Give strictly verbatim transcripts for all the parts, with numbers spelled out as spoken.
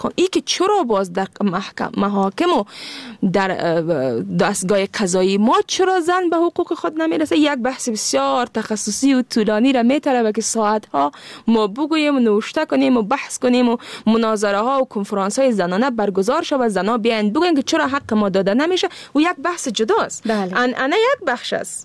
ای که چرا باز در محکم محاکم و در دستگاه قضایی ما چرا زن به حقوق خود نمیرسه؟ یک بحث بسیار تخصصی و طولانی را میطلبه که ساعت ها ما بگوییم و نوشته کنیم و بحث کنیم و مناظره ها و کنفرانس های زنانه برگزار شود، زنا بیاین بگوین که چرا حق ما داده نمیشه و یک بحث جداست. بله. ان انا یک بخش است،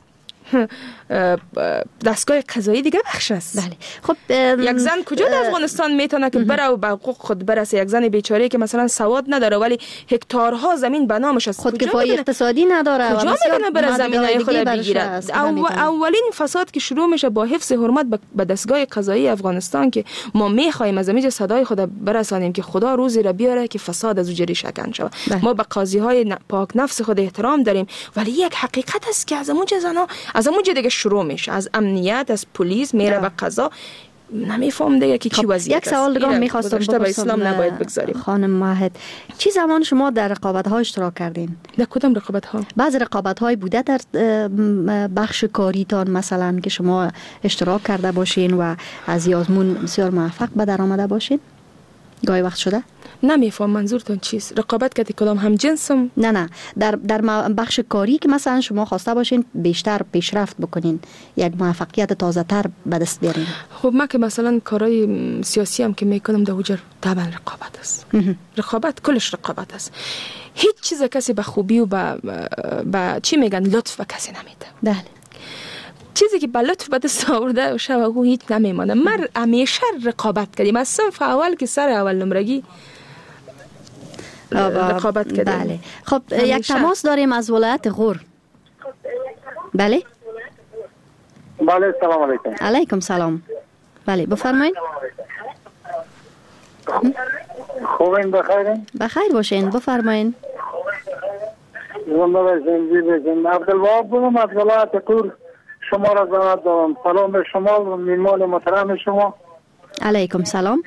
دستگاه قضایی دیگه بخش است. بله. خب یک زن کجا در افغانستان میتونه که بره و به حقوق خود برسه؟ یک زن بیچاره که مثلا سواد نداره ولی هکتارها زمین به نامش است، خودکفایی اقتصادی نداره، کجا میتونه بره زمینای خود بگیره؟ اول اولین فساد که شروع میشه با حفظ حرمت به دستگاه قضایی افغانستان که ما میخوایم از همینجا صدای خود برسانیم که خدا روزی را بیاره که فساد از جری شکن شود. ما به قاضی های پاک نفس خود احترام داریم، ولی یک حقیقت است که از اونجا زنا از اونجا دیگه شروع میشه، از امنیت، از پلیس میره به قضا. نمیفهم دیگه که چی وضعیت است. یک سوال دیگه میخواستم بپرسم، به اسلام نباید بگذاریم. خانم ماهد، چی زمان شما در رقابت ها اشتراک کردین؟ در کدام رقابت ها؟ بعض رقابت های بوده در بخش کاریتان مثلا که شما اشتراک کرده باشین و از آزمون بسیار موفق به در آمده باشین؟ گاهی وقت شده؟ نمیفهم منظورتون چیست؟ رقابت کردی کدام هم جنسم؟ نه نه در در بخش کاری که مثلا شما خواسته باشین بیشتر پیشرفت بکنین، یک موفقیت تازه تر به دست بیارین. خب من که مثلا کارهای سیاسی هم که میکنم در وجر طبعا رقابت است. رقابت کلش رقابت است. هیچ چیز کسی به خوبی و به به چی میگن لطف به کسی نمیده. بله. چیزی که به لطف به دست آورده و شب او هیچ نمیمانه. من همیشه رقابت کردیم از صنف اول که سر اول نمرگی رقابت کردیم. بله. خب همیشه. یک تماس داریم از ولایت غور. بله. بله سلام علیکم. علیکم سلام. بله بفرمایید. خوبین بخیرین؟ بخیر باشین بفرمایید. زنده باشین زی باشین. عبدالوهاب بودم از ولایت غور شما را زنده دارم. سلام به شما و میمان محترم شما. علیکم سلام.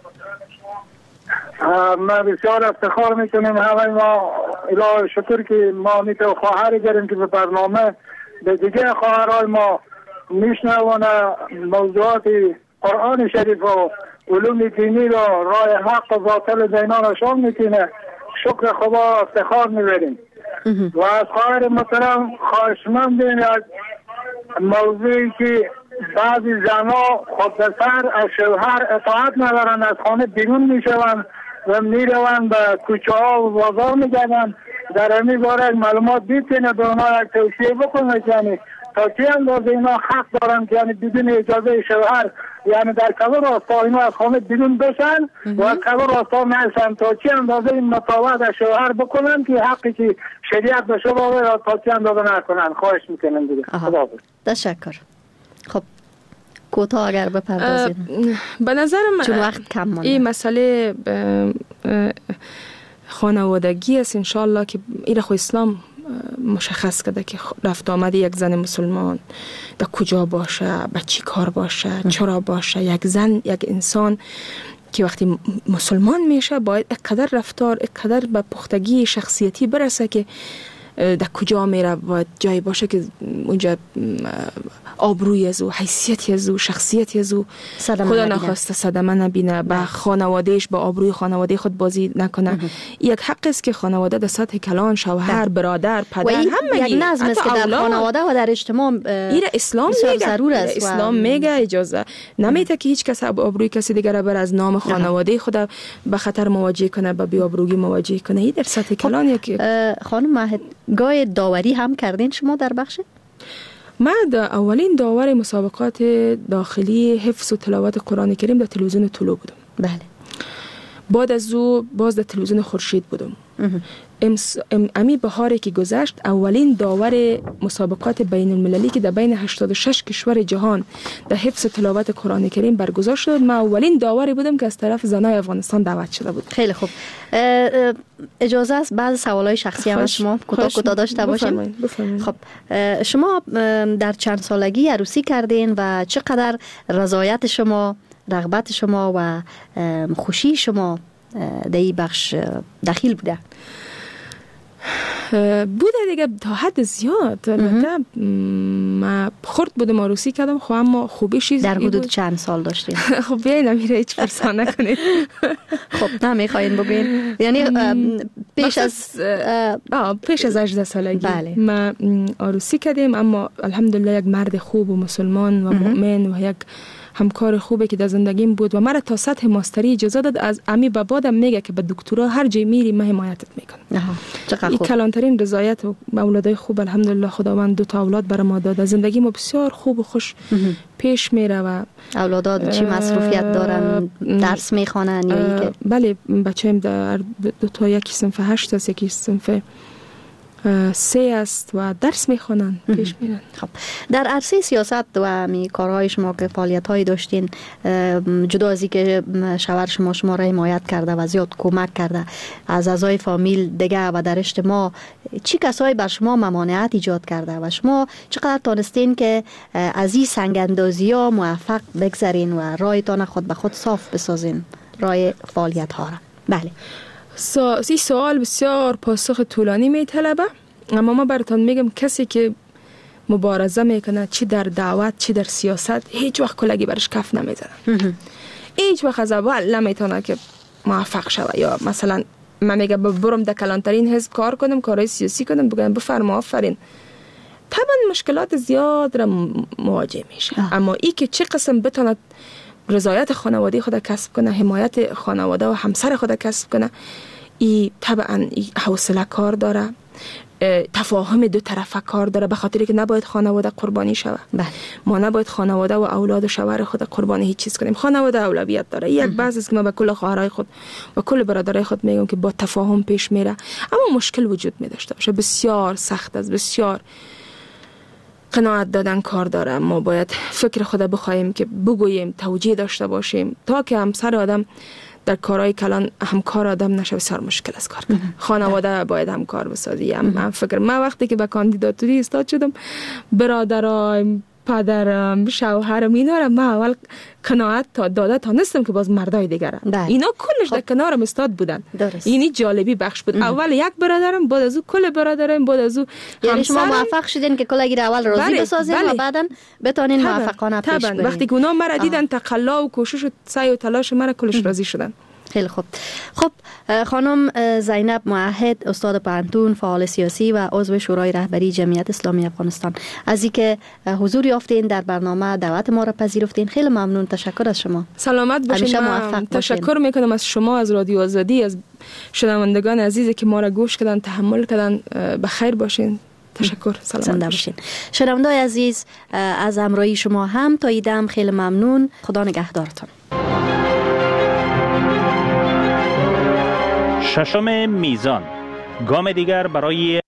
ما بسیار افتخار میکنیم همه ما الهی شکر که ما میتونیم خواهر گریم که به برنامه به دیگه خواهرای ما میشنوانه موضوعات قرآن شریف و علوم دینی را راه حق و باطل دینا را شام میکنه. شکر خدا افتخار میبریم و از خواهر محترم خواهشمندیم از موضوعی که بعضی زنها خود سر از شوهر اطاعت ندارن، از خانه بیرون میشوند و میروند به کوچه ها و بازار میگردن. در همین باره معلومات بیتینه به اونا یک توصیه بکنه یعنی تا چه اندازه اینا حق دارن که یعنی بدون اجازه شوهر یعنی در کبر راستا اینا از خانه بیرون بشن و از کبر راستا نشن، تا چه اندازه این مطابقت از شوهر بکنن که حقی که شریعت به شما بده تا چه اندازه نکنن. خواهش میکنم دیگه. خدا تشکر. خب کوتاه اگر بپردازید. به نظرم چون وقت کم مونده این مسئله خانوادگی است انشالله که این خو اسلام مشخص کرده که رفت آمد یک زن مسلمان به کجا باشه، به چی کار باشه، چرا باشه. یک زن یک انسان که وقتی مسلمان میشه باید اقدر رفتار اقدر به پختگی شخصیتی برسه که در کجا میره باید جایی باشه که اونجا آبروی از او، حیثیتی از او، شخصیتی از او خدا نخواسته صدمه نبینه، به خانوادهش با آبروی خانواده خود بازی نکنه. یک حق است که خانواده در سطح کلان، شوهر، برادر، پدر همه یک نظم است که در خانواده و در اجتماع ایره اسلام میگه. ضرور است. اسلام میگه اجازه نمیده که هیچ کس آبروی کسی دیگر بر از نام خانواده خود به خطر مواجه کنه، به بی‌آبرویی مواجه کنه. این در سطح کلان یک خانم ماهد گاه داوری هم کردین شما در بخش؟ من در اولین داور مسابقات داخلی حفظ و تلاوت قرآن کریم در تلویزیون طلوع بودم. بله. بعد از او باز در تلویزیون خورشید بودم. امس امی بهاری که گذشت اولین داور مسابقات بین المللی که در بین هشتاد و شش کشور جهان در حفظ تلاوت قرآن کریم برگزار شد، من اولین داوری بودم که از طرف زنای افغانستان دعوت شده بود. خیلی خوب. اجازه است بعض سوالای شخصی هم شما کوتاه کوتاه داشته باشیم؟ خب شما در چند سالگی عروسی کردین و چقدر رضایت شما، رغبت شما و خوشی شما در این بخش دخیل بوده؟ بوده دیگه تا حد زیاد. البته ما خورد بودم عروسی کردم، خب اما خوبیش در حدود چند سال داشتین؟ خب بیاین امیره هیچ فرسان نکنید. خب نمیخواین بگین؟ یعنی پیش از پیش از هجده سالگی بله. ما عروسی کردیم، اما الحمدلله یک مرد خوب و مسلمان و مؤمن و یک همکار خوبه که در زندگیم بود و مرا تا سطح ماستری اجازه داد. از امی به بعدم میگه که به دکترا هر جای میری من حمایتت میکنم. این کلانترین رضایت و اولادای خوب الحمدلله خداوند دو تا اولاد برام داد. زندگی ما بسیار خوب و خوش پیش میره و اولادات چی مصروفیت دارن؟ درس میخوانن یا اینکه؟ بله بچه‌ام در دو تا، یکی صنف هشت است یکی صنف سه است و درس میخوانن پیش میرن. خب در عرصه سیاست و می کارهای شما که فعالیت هایی داشتین، جدا از اینکه شوهر شما شما را حمایت کرده و زیاد کمک کرده، از اعضای فامیل دیگه و در اجتماع چی کسایی بر شما ممانعت ایجاد کرده و شما چقدر تانستین که از این سنگ اندازی ها موفق بگذرین و رایتان خود به خود صاف بسازین رای فعالیت ها را؟ بله. سا... این سوال بسیار پاسخ طولانی میطلبه، اما ما براتون میگم کسی که مبارزه میکنه چی در دعوت چی در سیاست هیچ وقت کلگی برش کف نمیزنه. هیچ وقت از اول نمیتونه که موفق شوه. یا مثلا من میگم برم در کلانترین حزب کار کنم، کارهای سیاسی کنم، بگم بفرما آفرین، طبعا مشکلات زیاد را مواجه میشه. اما ای که چه قسم بتونه رضایت خانواده خود کسب کنه، حمایت خانواده و همسر خود کسب کنه، ای طبعا ای حوصله کار داره، تفاهم دو طرفه کار داره، به خاطری که نباید خانواده قربانی شوه. بله. ما نباید خانواده و اولاد و شوهر خود قربانی هیچ چیز کنیم. خانواده اولویت داره. یک بعضی است که ما به کل خواهرای خود و کل برادرای خود میگم که با تفاهم پیش میره، اما مشکل وجود می داشته باشه. بسیار سخت است، بسیار قناعت دادن کار داره. ما باید فکر خود بخوایم که بگوییم، توجیه داشته باشیم تا که همسر آدم در کارهای کلان همکار آدم نشه. بسیار مشکل است کار کنه. خانواده باید همکار بسازی. من فکر من وقتی که به کاندیداتوری استاد شدم، برادرای پدرم شوهرم اینا را من اول قناعت تا داده تانستم که باز مردای دیگره اینا کلش در کنارم استاد بودن. اینی جالبی بخش بود. اول یک برادرم، بعد از او کل برادرم، بعد از او یعنی شما موفق شدین که کلگی را اول راضی بسازین و بعداً بتونین موفقانه پیش برین. وقتی که اونا مرا دیدن تقلا و کوشش و سعی و تلاش مرا کلش راضی شدن. خیلی خوب. خب خانم زینب موحد، استاد پانتون، فعال سیاسی و عضو شورای رهبری جمعیت اسلامی افغانستان، از اینکه حضور یافتین در برنامه، دعوت ما را پذیرفتین، خیلی ممنون. تشکر از شما. سلامت باشین. تشکر میکنم از شما، از رادیو آزادی، از شنوندگان عزیزی که ما را گوش کردن، تحمل کردن. بخیر باشین. تشکر. سلامت باشین. شنوندگان عزیز، از همراهی شما هم تا ایدم خیلی ممنون. خدا نگهدارتان. ششم میزان، گام دیگر برای